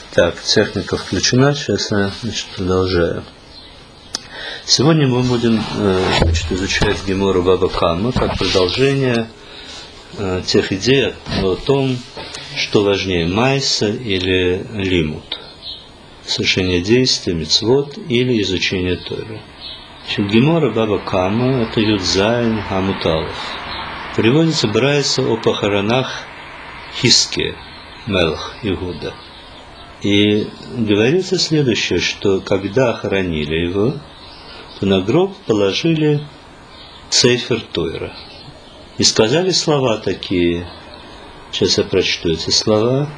Так, техника включена, сейчас я продолжаю. Сегодня мы будем изучать Гемору Баба Камма как продолжение тех идей о том, что важнее, майса или лимут, совершение действий, мицвот или изучение Торы. Гемора Баба Камма – это Юдзайн Хамуталов. Приводится брайса о похоронах Хизкия, Мелах Иуда. И говорится следующее, что когда хоронили его, то на гроб положили Сефер Тойра. И слова такие, сейчас я прочту эти слова.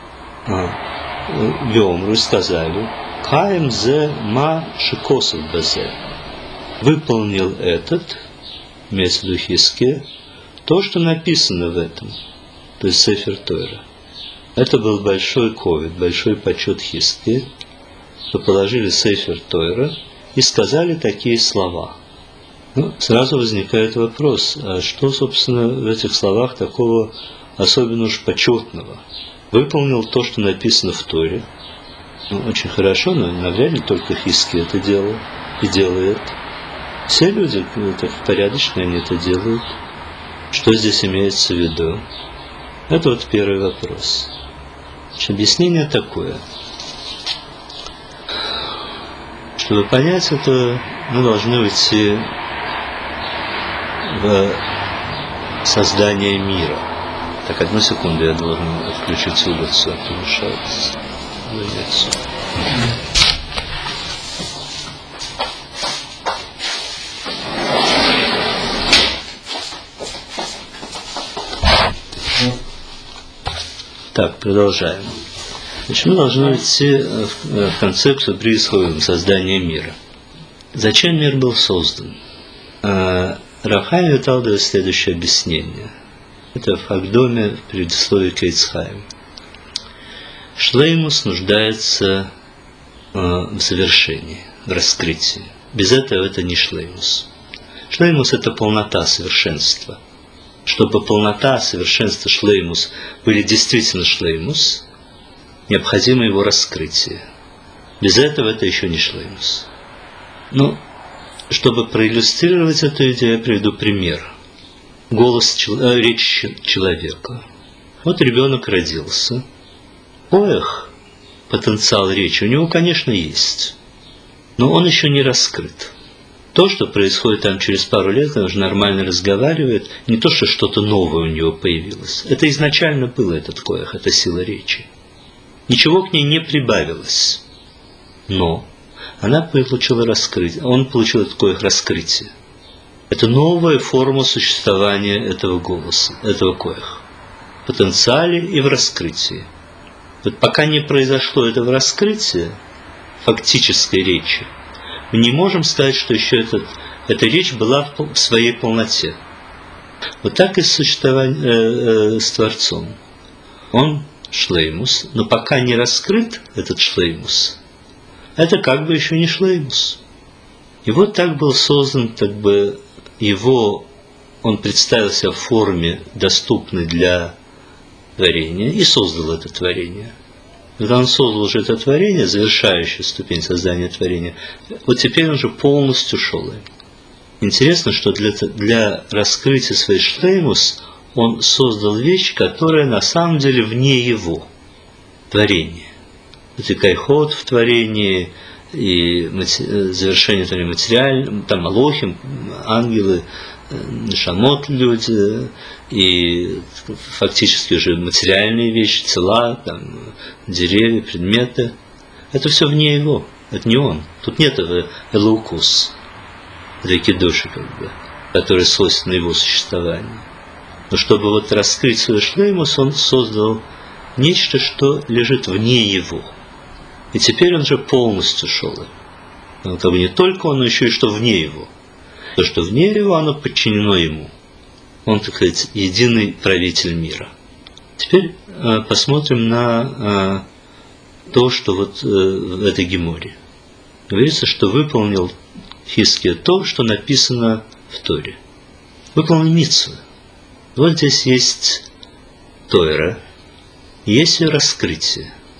Вемру сказали, Каем зе ма шикосов базе. Выполнил этот, имеется в виду Хизкия, то, что написано в этом, то есть Сефер Тойра. Это был большой ковид, большой почет Хизкия, что положили Сефер Тойра и сказали такие слова. Сразу возникает вопрос, а что, собственно, в этих словах такого особенно уж почетного? Выполнил то, что написано в Торе. Очень хорошо, но навряд ли только Хизкия это делал и делает. Все люди так порядочные, они это делают. Что здесь имеется в виду? Это вот первый вопрос. Объяснение такое. Чтобы понять это, мы должны уйти в создание мира. Так, одну секунду, я должен включить улицу, а то мешает заняться. Так, продолжаем. Значит, мы должны идти в концепцию при исходе создания мира. Зачем мир был создан? Рав Хаим Витал дает следующее объяснение. Это в Агдоме, в предисловии к Эйц Хаим. Шлеймус нуждается в завершении, в раскрытии. Без этого это не шлеймус. Шлеймус – это полнота, совершенство. Чтобы полнота, совершенство, шлеймус были действительно шлеймус, необходимо его раскрытие. Без этого это еще не шлеймус. Чтобы проиллюстрировать эту идею, я приведу пример. Речь человека. Вот ребенок родился. Потенциал речи у него, конечно, есть. Но он еще не раскрыт. То, что происходит там через пару лет, когда он уже нормально разговаривает, не то, что что-то новое у него появилось. Это изначально было этот коях, это сила речи. Ничего к ней не прибавилось. Но она получила раскрытие, он получил это коях раскрытие. Это новая форма существования этого голоса, этого коях. В потенциале и в раскрытии. Вот пока не произошло этого раскрытия, фактической речи, мы не можем сказать, что еще эта речь была в своей полноте. Вот так и существование с Творцом. Он шлеймус, но пока не раскрыт этот шлеймус, это как бы еще не шлеймус. И вот так был создан, он представился в форме, доступной для творения, и создал это творение. Когда он создал уже это творение, завершающая ступень создания творения, вот теперь он же полностью шел. Интересно, что для раскрытия своей шлеймус он создал вещь, которая на самом деле вне его творения. Это кайхот в творении, и завершение творения материального, там малохим, ангелы, шамот люди, и фактически уже материальные вещи, тела, там, деревья, предметы. Это все вне его, это не он. Тут нет элаукус, реки души, который свойственно его существованию. Но чтобы вот раскрыть свой шлеймус, он создал нечто, что лежит вне его. И теперь он же полностью шел. Не только он, но еще и что вне его. То, что вне его, оно подчинено ему. Он, так сказать, единый правитель мира. Теперь посмотрим на то, что вот в этой геморе. Говорится, что выполнил Хизкия то, что написано в Торе. Выполнил мицву. Вот здесь есть Тора, есть ее раскрытие.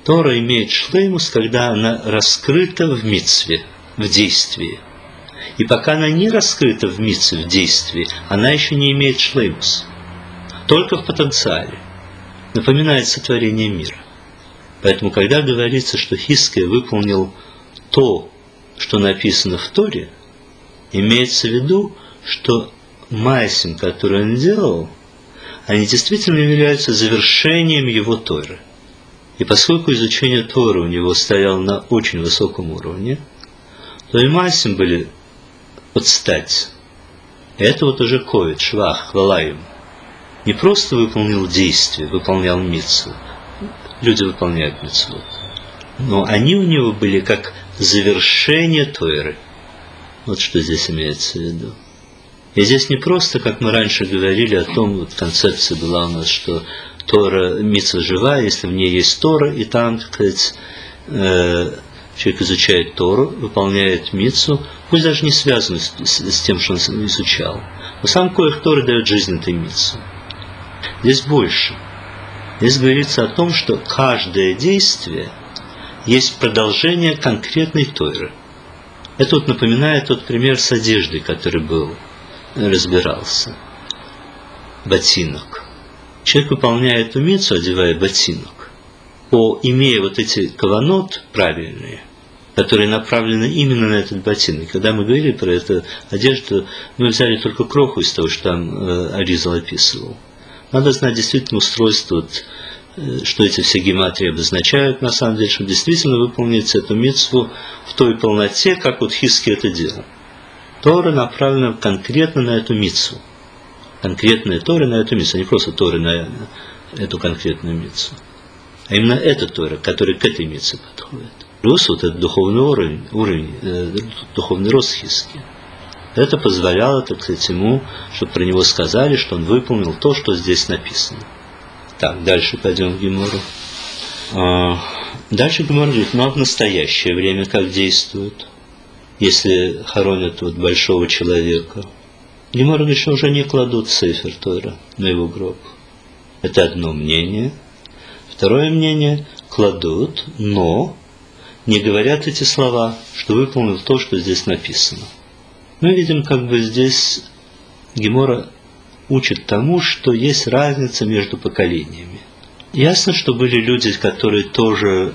Тора имеет шлеймус, когда она раскрыта в мицве, в действии. И пока она не раскрыта в мицве, в действии, она еще не имеет шлеймус. Только в потенциале. Напоминает сотворение мира. Поэтому, когда говорится, что Хизкия выполнил то, что написано в Торе, имеется в виду, что маасим, который он делал, они действительно являются завершением его Торы. И поскольку изучение Торы у него стояло на очень высоком уровне, то и маасим были под стать. И это вот уже ковид, швах, хвала ему. Не просто выполнил действие, выполнял мицву. Люди выполняют мицву. Но они у него были как завершение Торы. Вот что здесь имеется в виду. И здесь не просто, как мы раньше говорили о том, вот концепция была у нас, что Тора, мицва живая, если в ней есть Тора, и там, так сказать, человек изучает Тору, выполняет мицву, пусть даже не связанную с тем, что он изучал. Но сам коэх Торы дает жизнь этой мицве. Здесь больше. Здесь говорится о том, что каждое действие есть продолжение конкретной Торы. Это вот напоминает тот пример с одеждой, который разбирался. Ботинок. Человек выполняет эту мицву, одевая ботинок, имея вот эти каванот правильные, которые направлены именно на этот ботинок. Когда мы говорили про эту одежду, мы взяли только кроху из того, что там Аризал описывал. Надо знать действительно устройство, что эти все гематрии обозначают, на самом деле, чтобы действительно выполнить эту мицву в той полноте, как вот Хизкия это делал. Тора направлена конкретно на эту мицву. Конкретная Тора на эту мицву, а не просто Тора на эту конкретную мицву. А именно эта Тора, которая к этой мицве подходит. Плюс вот этот духовный уровень, духовный рост Хизкия. Это позволяло, так сказать, ему, чтобы про него сказали, что он выполнил то, что здесь написано. Так, дальше пойдем в Гемору. Дальше Гемора говорит, но в настоящее время как действует, если хоронят вот большого человека. Гемора говорит, что уже не кладут Сефер Тора на его гроб. Это одно мнение. Второе мнение, кладут, но не говорят эти слова, что выполнил то, что здесь написано. Мы видим, как бы здесь Гемора учит тому, что есть разница между поколениями. Ясно, что были люди, которые тоже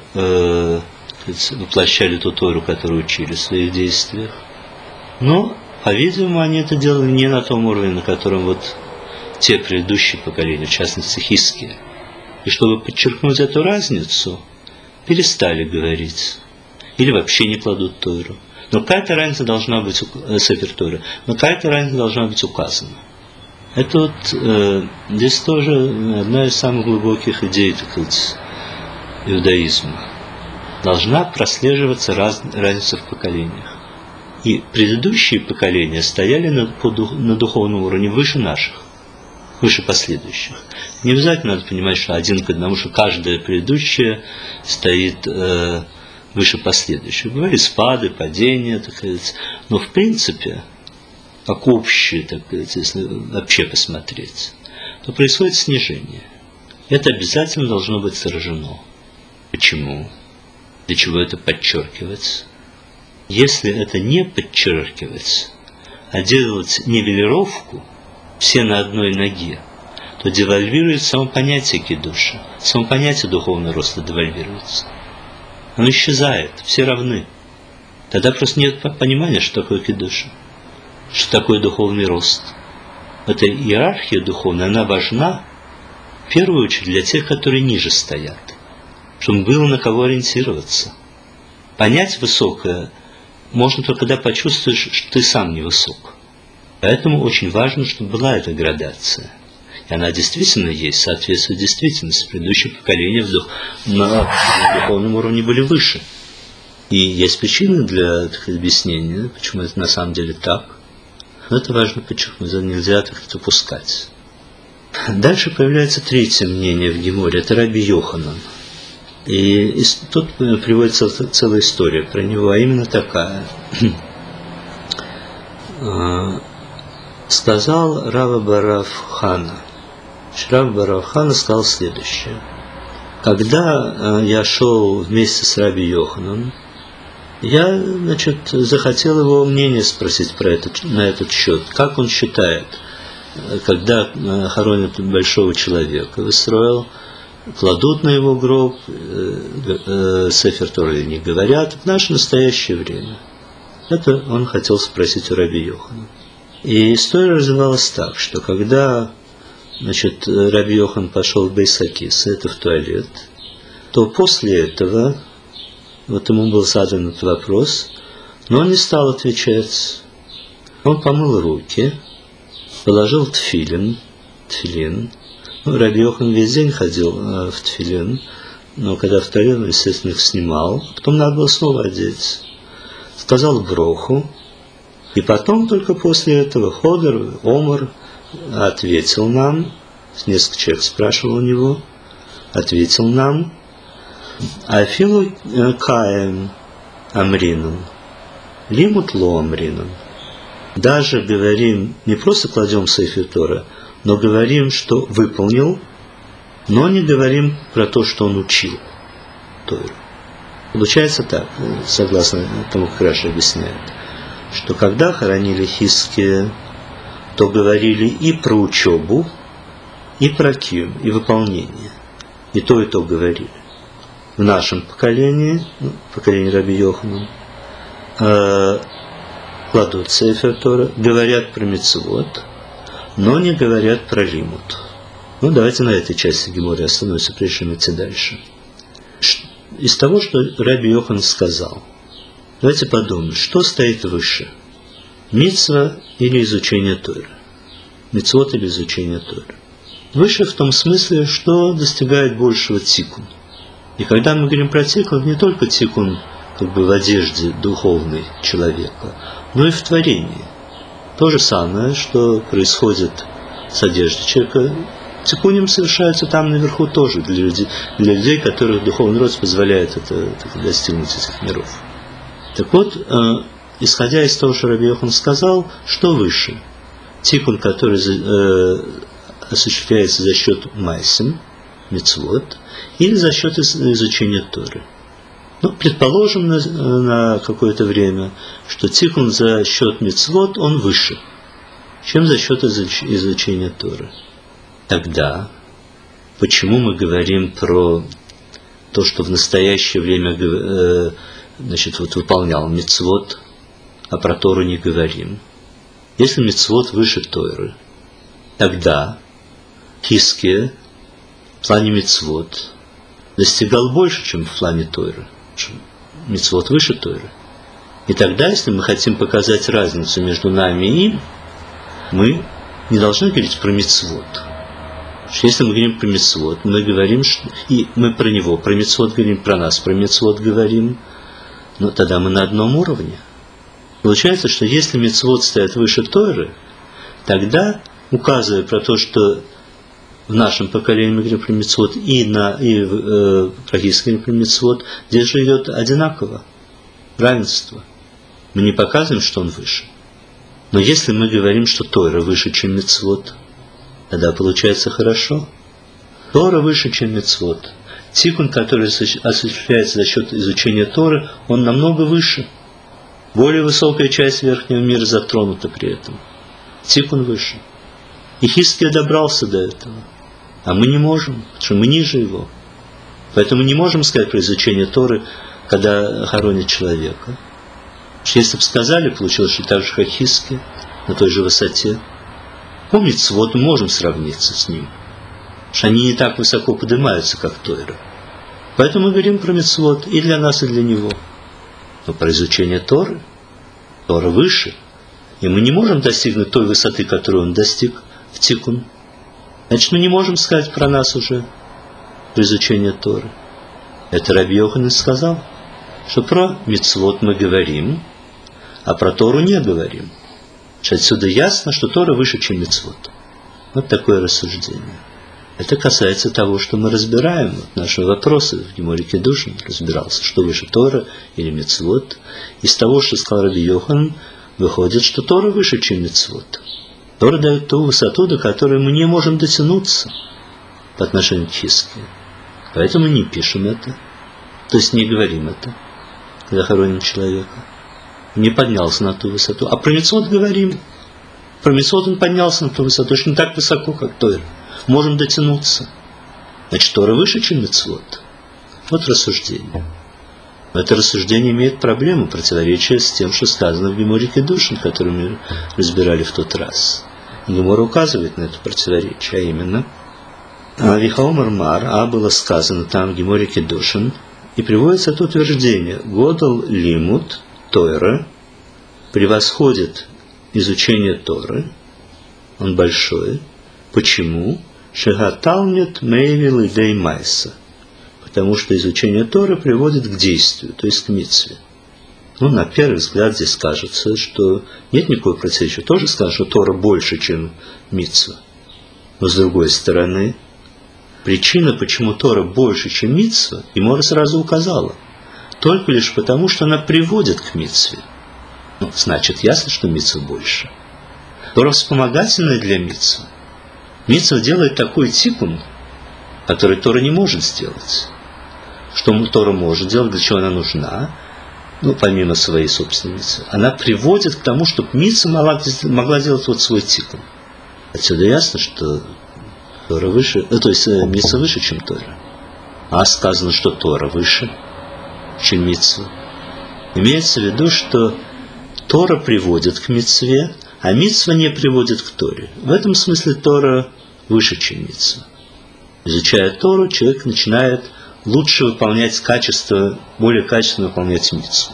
воплощали ту Тору, которую учили в своих действиях. Но, по-видимому, они это делали не на том уровне, на котором вот те предыдущие поколения, в частности Хизкия. И чтобы подчеркнуть эту разницу, перестали говорить. Или вообще не кладут Тору. Но какая-то разница должна быть, Сефер Тора, но какая-то разница должна быть указана. Это вот здесь тоже одна из самых глубоких идей, так сказать, иудаизма. Должна прослеживаться разница в поколениях. И предыдущие поколения стояли на духовном уровне выше наших, выше последующих. Не обязательно надо понимать, что один к одному, что каждое предыдущее стоит выше последующих. Бывали спады, падения, так сказать. Но в принципе, как общее, так сказать, если вообще посмотреть, то происходит снижение. Это обязательно должно быть сражено. Почему? Для чего это подчеркивать? Если это не подчеркивать, а делать нивелировку, все на одной ноге, то девальвируется само понятие кидуша, само понятие духовного роста девальвируется. Оно исчезает, все равны. Тогда просто нет понимания, что такое кидуша, что такое духовный рост. Эта иерархия духовная, она важна в первую очередь для тех, которые ниже стоят, чтобы было на кого ориентироваться. Понять высокое можно только когда почувствуешь, что ты сам не высок. Поэтому очень важно, чтобы была эта градация. И она действительно есть, соответствует действительности. Предыдущие поколения на духовном уровне были выше. И есть причины для объяснения, почему это на самом деле так. Но это важно подчеркнуть, нельзя так упускать. Дальше появляется третье мнение в Геморе, это Раби Йоханан. И тут приводится целая история про него, а именно такая. Сказал Рава Барав Хана. Рав Барав Хана сказал следующее. Когда я шел вместе с Раби Йоханом, я, захотел его мнение спросить на этот счет. Как он считает, когда хоронят большого человека в Исраэль, кладут на его гроб, Сефер Тора или не говорят в наше настоящее время? Это он хотел спросить у Раби Йохана. И история развивалась так, что когда Раби Йохан пошел в Бейс Хакиса, это в туалет, то после этого ему был задан этот вопрос, но он не стал отвечать. Он помыл руки, положил тфилин. Раби Йохан весь день ходил в тфилин, но когда в туалет, он, естественно, их снимал, потом надо было снова одеть. Сказал броху, и потом только после этого Ходер, Омар, ответил нам, несколько человек спрашивал у него, ответил нам, Афилу Каем Амринан, Лимут Ло Амринан. Даже говорим, не просто кладем Сефер Тора, но говорим, что выполнил, но не говорим про то, что он учил Тору. Получается так, согласно тому, как Раши объясняет, что когда хоронили Хиския, то говорили и про учебу, и про киюм, и выполнение. И то говорили. В нашем поколении, поколении Раби Йохана, кладут Сефер Тора, говорят про мицвот, но не говорят про лимут. Давайте на этой части Геморы остановимся, прежде чем идти дальше. Из того, что Раби Йохан сказал, давайте подумаем, что стоит выше? Мицва или изучение Торы? Мицвот или изучение Торы? Выше в том смысле, что достигает большего тикун. И когда мы говорим про тикун, не только тикун в одежде духовной человека, но и в творении. То же самое, что происходит с одеждой человека, тикуним совершается там наверху тоже для людей, которых духовный рост позволяет достигнуть этих миров. Так вот, исходя из того, что Раби Йохан сказал, что выше? Тикун, который осуществляется за счет майсим, мицвот, или за счет изучения Торы. Предположим на какое-то время, что тикун за счет мицвот, он выше, чем за счет изучения Торы. Тогда, почему мы говорим про то, что в настоящее время выполнял мицвот, а про Тору не говорим? Если мицвот выше Торы, тогда Хиския в плане мицвот достигал больше, чем в плане Торы. Мицвот выше Торы. И тогда, если мы хотим показать разницу между нами и им, мы не должны говорить про мицвот. Если мы говорим про мицвот, мы говорим, и мы про него, про мицвот говорим, про нас, про мицвот говорим, но тогда мы на одном уровне. Получается, что если мицвот стоят выше Торы, тогда, указывая про то, что в нашем поколении мы говорим про мицвот и про Хиския про мицвот, здесь же идет одинаково, равенство. Мы не показываем, что он выше. Но если мы говорим, что Тора выше, чем мицвот, тогда получается хорошо. Тора выше, чем мицвот. Тикун, который осуществляется за счет изучения Торы, он намного выше. Более высокая часть верхнего мира затронута при этом. Тикун выше. И Хиския добрался до этого. А мы не можем, потому что мы ниже его. Поэтому не можем сказать про изучение Торы, когда хоронят человека. Потому что если бы сказали, получилось, что так же, как Хиския, на той же высоте. Помните, вот мы можем сравниться с ним. Потому что они не так высоко поднимаются, как Тора. Поэтому мы говорим про мицвот и для нас, и для него. Но про изучение Торы, Тора выше. И мы не можем достигнуть той высоты, которую он достиг в тикун. Значит, мы не можем сказать про нас уже, про изучение Торы. Это Раби Йохан сказал, что про мицвот мы говорим, а про Тору не говорим. Отсюда ясно, что Тора выше, чем мицвот. Вот такое рассуждение. Это касается того, что мы разбираем. Вот наши вопросы в Геморе Кидушин разбирался, что выше Тора или мицвот. Из того, что сказал Раби Йохан, выходит, что Тора выше, чем мицвот. Тора дает ту высоту, до которой мы не можем дотянуться по отношению к Хискию. Поэтому не пишем это, то есть не говорим это, когда хороним человека. Не поднялся на ту высоту. А про мицвот говорим. Про мицвот он поднялся на ту высоту, точно не так высоко, как Тора. Можем дотянуться. Значит, Тора выше, чем мицвот. Вот рассуждение. Но это рассуждение имеет проблему, противоречие с тем, что сказано в Геморе Кедушин, который мы разбирали в тот раз. Гемора указывает на это противоречие, а именно Вихаомар Мар, было сказано там в Геморе Кедушин, и приводится это утверждение: Годал лимут Тора превосходит изучение Торы, он большой. Почему? Шегаталмет мейвил идей майса. Потому что изучение Торы приводит к действию, то есть к мицве. На первый взгляд здесь кажется, что нет никакого противоречия. Тоже сказано, что Тора больше, чем мицва. Но с другой стороны, причина, почему Тора больше, чем мицва, Гемора сразу указала. Только лишь потому, что она приводит к мицве. Значит, ясно, что мицва больше. Тора вспомогательная для мицвы. Мицва делает такой тикун, который Тора не может сделать. Что Тора может делать, для чего она нужна, помимо своей собственной мицвы. Она приводит к тому, чтобы мицва могла делать вот свой тикун. Отсюда ясно, что Тора выше, то есть мицва выше, чем Тора. А сказано, что Тора выше, чем мицва. Имеется в виду, что Тора приводит к мицве, а мицва не приводит к Торе. В этом смысле Тора выше, чем мицва. Изучая Тору, человек начинает лучше выполнять качество, более качественно выполнять мицву.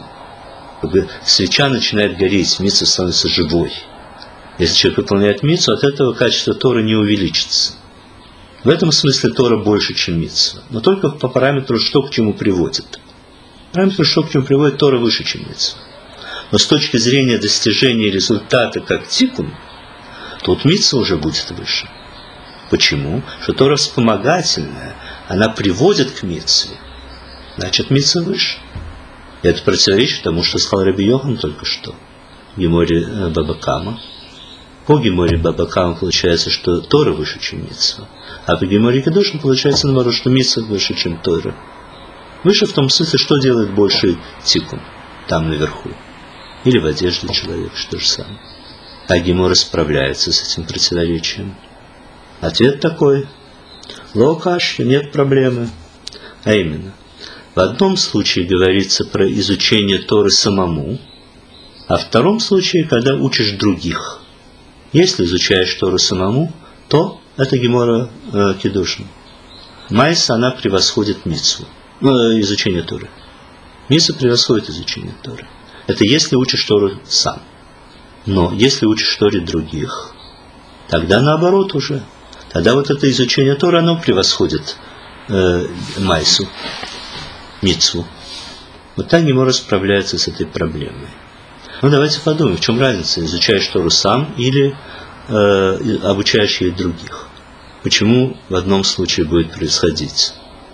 Свеча начинает гореть, мицва становится живой. Если человек выполняет мицву, от этого качество Торы не увеличится. В этом смысле Тора больше, чем мицва. Но только по параметру, что к чему приводит. Параметр, что к чему приводит, Тора выше, чем мицва. Но с точки зрения достижения результата как тикун, тут мицва уже будет выше. Почему? Что Тора вспомогательная, она приводит к мицве. Значит, мицва выше. И это противоречит тому, что сказал Раби Йохан только что в Геморе Баба Кама. По Геморе Баба Кама получается, что Тора выше, чем мицва. А по Геморе Кедушин получается, наоборот, что мицва выше, чем Тора. Выше в том смысле, что делает больший тикун там наверху. Или в одежде человека, что же самое. А Гемора справляется с этим противоречием. Ответ такой: локаш, нет проблемы. А именно, в одном случае говорится про изучение Торы самому, а в втором случае, когда учишь других. Если изучаешь Тору самому, то это Гемора Кедушин. Майса, она превосходит мицву. Изучение Торы. Мицва превосходит изучение Торы. Это если учишь Тору сам. Но если учишь Торе других, тогда наоборот уже. Тогда вот это изучение Торы, оно превосходит майсу, мицву. Вот так Гемора справляется с этой проблемой. Давайте подумаем, в чем разница, изучаешь Тору сам или обучаешь ей других. Почему в одном случае будет превосходить?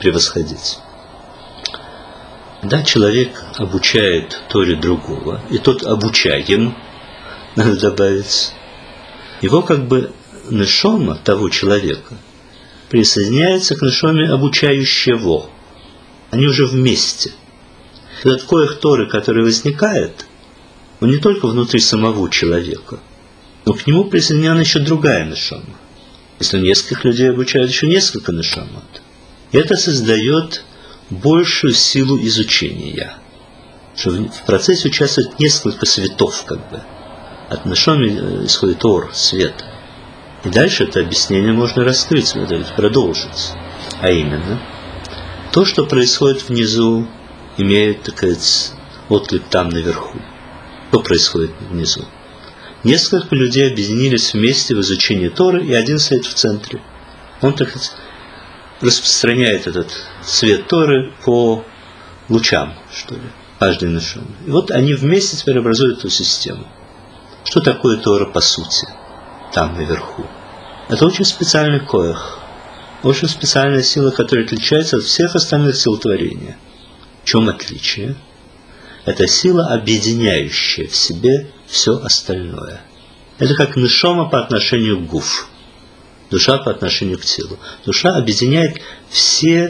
Да, человек обучает Торе другого, и тот обучаем, надо добавить, его как бы нешома того человека присоединяется к нешоме обучающего. Они уже вместе. Этот коэх Торы, который возникает, он не только внутри самого человека, но к нему присоединена еще другая нешома. Если нескольких людей обучают, еще несколько нешомот. И это создает большую силу изучения. Что в процессе участвует несколько светов, как бы. От нешоми исходит ор, свет. И дальше это объяснение можно раскрыть, продолжить. А именно, то, что происходит внизу, имеет, так сказать, отклик там наверху. Что происходит внизу? Несколько людей объединились вместе в изучении Торы, и один стоит в центре. Он, так сказать, распространяет этот свет Торы по лучам, что ли, каждый нешоме. И вот они вместе теперь образуют эту систему. Что такое Тора по сути, там наверху? Это очень специальный коэх, очень специальная сила, которая отличается от всех остальных сил творения. В чем отличие? Это сила, объединяющая в себе все остальное. Это как нешома по отношению к гуф. Душа по отношению к телу. Душа объединяет все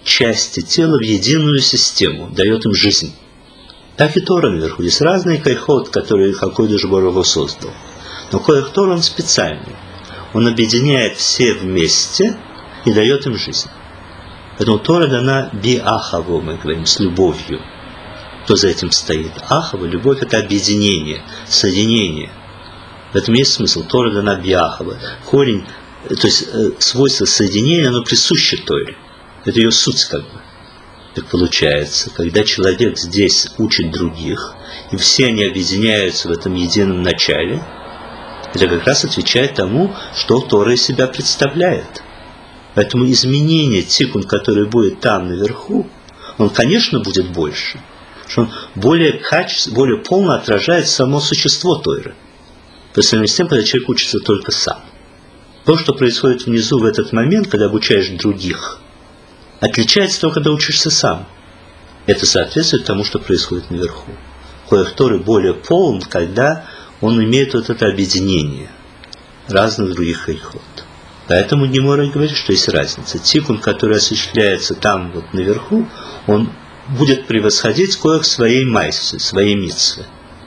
части тела в единую систему, дает им жизнь. Так и Тора наверху. Есть разные кайхот, которые Хакодыш Барух Ху создал. Но коэх Тора он специальный. Он объединяет все вместе и дает им жизнь. Поэтому Тора дана би-ахаво, мы говорим, с любовью. Кто за этим стоит? Ахава, любовь – это объединение, соединение. В этом есть смысл. Тора дана би-ахаво. Корень, то есть свойство соединения, оно присуще Торе. Это ее суть как бы. Так получается, когда человек здесь учит других, и все они объединяются в этом едином начале, это как раз отвечает тому, что Тора из себя представляет. Поэтому изменение тикун, который будет там наверху, он, конечно, будет больше, что он более качественно, более полно отражает само существо Торы. По сравнению с тем, когда человек учится только сам. То, что происходит внизу в этот момент, когда обучаешь других, отличается только, когда учишься сам. Это соответствует тому, что происходит наверху. Коэх Торы более полн, когда он имеет вот это объединение разных других кайхот. Поэтому Гемора говорит, что есть разница. Тикун, который осуществляется там вот наверху, он будет превосходить коэх своей майсы, своей митцвы.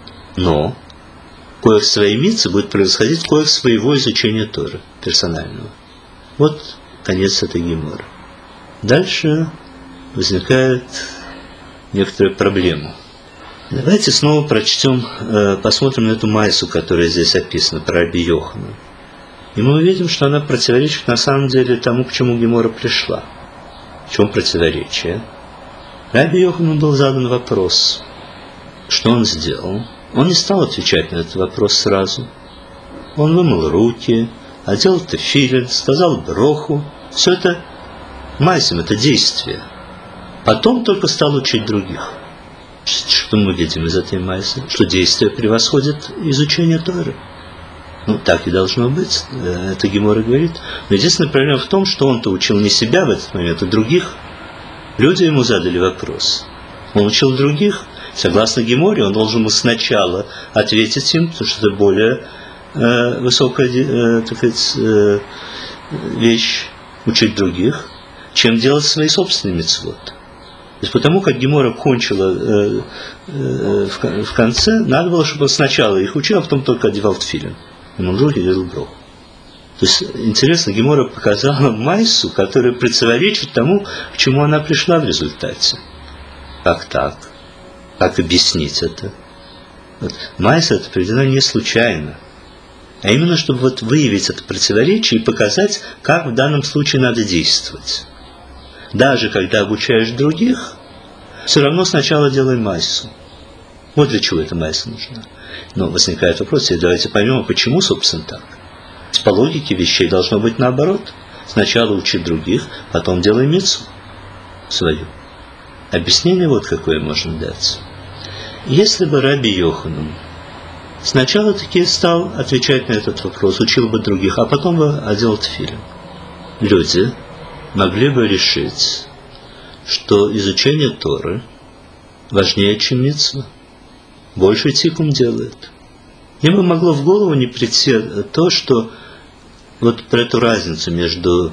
Но коэх своей митцвы будет превосходить коэх своего изучения Торы, персонального. Вот конец этой Геморы. Дальше возникает некоторая проблема. Давайте снова прочтем, посмотрим на эту майсу, которая здесь описана, про Раби Йохана. И мы увидим, что она противоречит на самом деле тому, к чему Гемора пришла. В чем противоречие? Раби Йохану был задан вопрос. Что он сделал? Он не стал отвечать на этот вопрос сразу. Он вымыл руки, одел тефилин, сказал броху. Все это майсим, это действие. Потом только стал учить других. Что мы видим из этой майсы? Что действие превосходит изучение Торы. Ну, так и должно быть, это Гемора говорит. Но единственная проблема в том, что он-то учил не себя в этот момент, а других. Люди ему задали вопрос. Он учил других. Согласно Геморе, он должен был сначала ответить им, потому что это более высокая, так сказать, вещь, учить других, чем делать свои собственные мицвот. То есть потому как Гемора кончила в конце, надо было, чтобы он сначала их учил, а потом только одевал тфилин. И он руки делал броху. То есть, интересно, Гемора показала майсу, которая противоречит тому, к чему она пришла в результате. Как так? Как объяснить это? Вот. Майса это приведено не случайно, а именно, чтобы вот выявить это противоречие и показать, как в данном случае надо действовать. Даже когда обучаешь других, все равно сначала делай майсу. Вот для чего эта майса нужна. Но возникает вопрос, и давайте поймем, почему, собственно, так. По логике вещей должно быть наоборот. Сначала учи других, потом делай мицву свою. Объяснение вот какое можно дать. Если бы Раби Йоханан сначала таки стал отвечать на этот вопрос, учил бы других, а потом бы одел тфилин, люди могли бы решить, что изучение Торы важнее, чем мицва. Больше тикун делает. Им бы могло в голову не прийти то, что вот про эту разницу между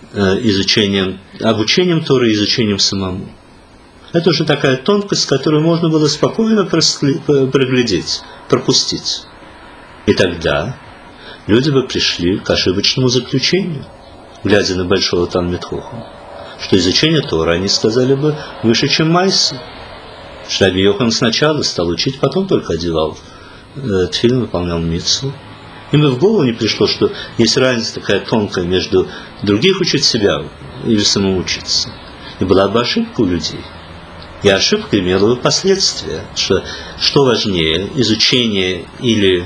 обучением Торы и изучением самому. Это уже такая тонкость, которую можно было спокойно проглядеть, пропустить. И тогда люди бы пришли к ошибочному заключению, глядя на большого Талмид Хохама, что изучение Торы, они сказали бы, выше, чем майса. Что Раби Йохан сначала стал учить, потом только одевал тфилин, выполнял мицву. Им бы в голову не пришло, что есть разница такая тонкая между других учить себя или самому учиться. И была бы ошибка у людей. И ошибка имела бы последствия. Что важнее, изучение или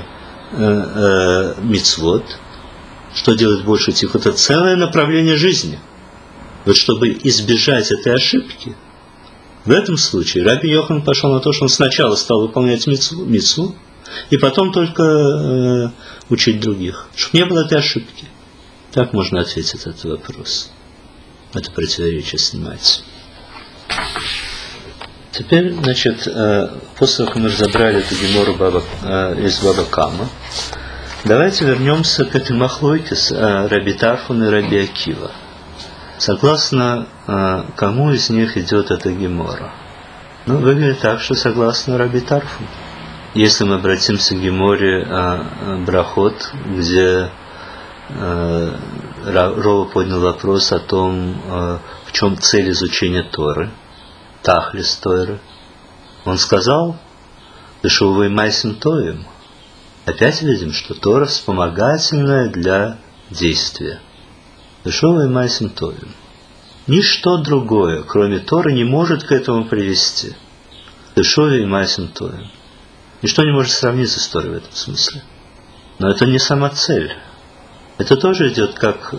мицвот, что делать больше тихо, это целое направление жизни. Вот чтобы избежать этой ошибки, в этом случае Раби Йохан пошел на то, что он сначала стал выполнять мицву, и потом только учить других, чтобы не было этой ошибки. Так можно ответить на этот вопрос. Это противоречие снимается. Теперь, значит, после того, как мы разобрали эту гемору из Баба Кама, давайте вернемся к этой махлойке с Раби Тарфун и Раби Акива. Согласно кому из них идет эта гемора? Ну, выглядит так, что согласно Раби Тарфу. Если мы обратимся к геморе Брахот, где Рова поднял вопрос о том, в чем цель изучения Торы, Тахлис Торы, он сказал: «Дешувы майсим тоим». Опять видим, что Тора вспомогательная для действия. Дешувы майсим тоим. Ничто другое, кроме Торы, не может к этому привести. Дешувы майсим тоим. Ничто не может сравниться с Торой в этом смысле. Но это не сама цель. Это тоже идет как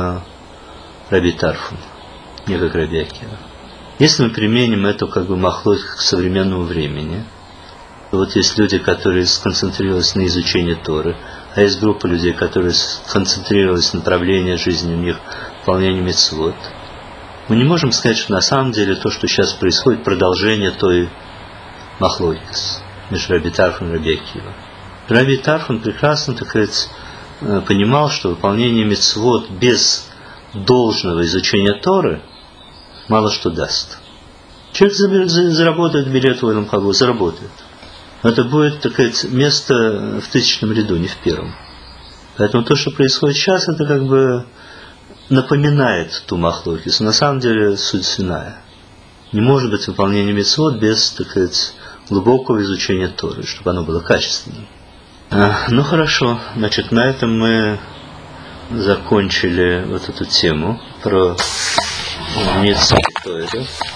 Раби Тарфун, не как Раби Акива. Если мы применим эту махлокет к современному времени, то вот есть люди, которые сконцентрировались на изучении Торы, а есть группа людей, которые сконцентрировались на направлении жизни у них выполнение мицвот. Мы не можем сказать, что на самом деле то, что сейчас происходит, продолжение той махлокет между Раби Тарфун и Раби Акива. Раби Тарфун прекрасно, так сказать, понимал, что выполнение мицвот без должного изучения Торы мало что даст. Человек заработает билет в Олам Хаба, заработает. Но это будет, так сказать, место в 1000-м ряду, не в 1-м. Поэтому то, что происходит сейчас, это напоминает ту махлокет. На самом деле суть иная. Не может быть выполнение мицвот без, так сказать, глубокого изучения Торы, чтобы оно было качественным. Ну хорошо, значит, на этом мы закончили вот эту тему про мицвот Торы.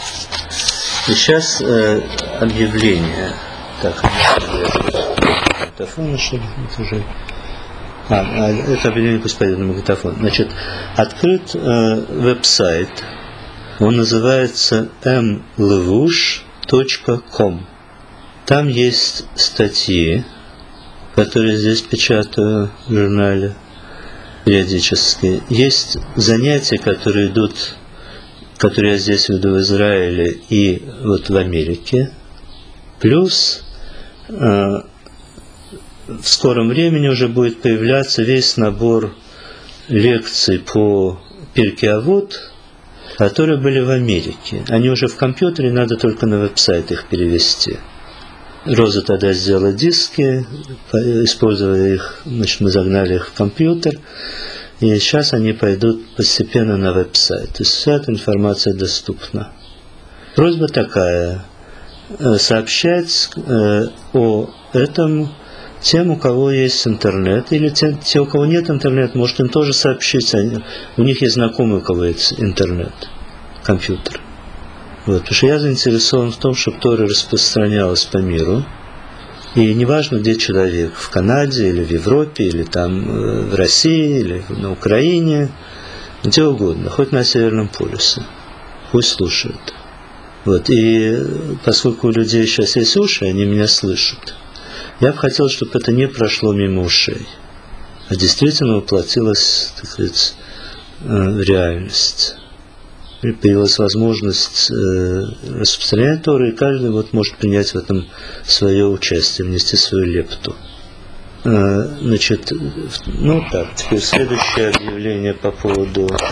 И сейчас объявление. Так, магнитофон, что ли? Это уже... это объявление пусть пойдет на магнитофон. Значит, открыт веб-сайт. Он называется mlevush.com. Там есть статьи, которые здесь печатаю в журнале периодически. Есть занятия, которые я здесь веду в Израиле и вот в Америке. Плюс в скором времени уже будет появляться весь набор лекций по Пиркей Авот, которые были в Америке. Они уже в компьютере, надо только на веб-сайт их перевести. Роза тогда сделала диски, используя их, значит, мы загнали их в компьютер, и сейчас они пойдут постепенно на веб-сайт. То есть вся эта информация доступна. Просьба такая: сообщать о этом тем, у кого есть интернет, или те, у кого нет интернета, может им тоже сообщить. У них есть знакомые, у кого есть интернет, компьютер. Вот, потому что я заинтересован в том, чтобы Тора распространялась по миру. И неважно, где человек, в Канаде, или в Европе, или там в России, или на Украине, где угодно, хоть на Северном полюсе. Пусть слушают. Вот, и поскольку у людей сейчас есть уши, они меня слышат. Я бы хотел, чтобы это не прошло мимо ушей, а действительно воплотилось, так сказать, в реальность. И появилась возможность распространять Тору, и каждый может принять в этом свое участие, внести свою лепту. Значит, так, теперь следующее объявление по поводу